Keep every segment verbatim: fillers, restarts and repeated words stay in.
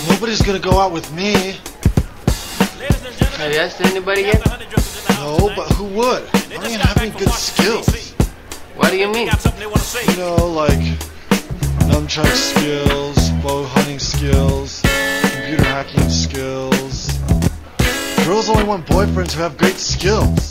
Nobody's gonna go out with me. Have you asked anybody yet? No, but who would? I don't even have any good skills. What do you mean? You know, like nunchuck skills, bow hunting skills, computer hacking skills. Girls only want boyfriends who have great skills.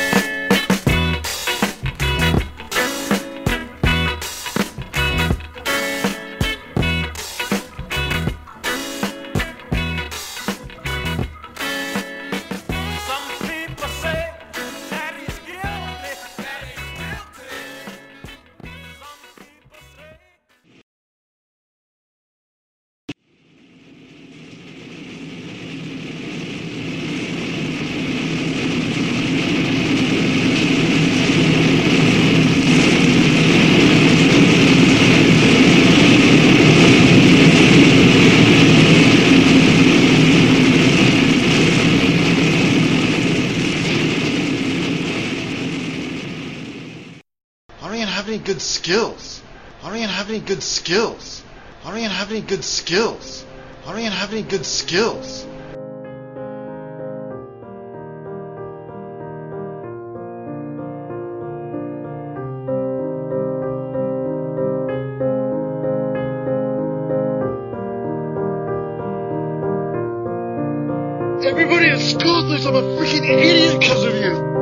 I don't even have any good skills. I don't even have any good skills. I don't even have any good skills. I don't even have any good skills. Everybody at school thinks I'm a freaking idiot because of you.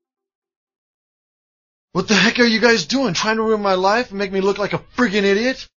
What the heck are you guys doing? Trying to ruin my life and make me look like a friggin' idiot?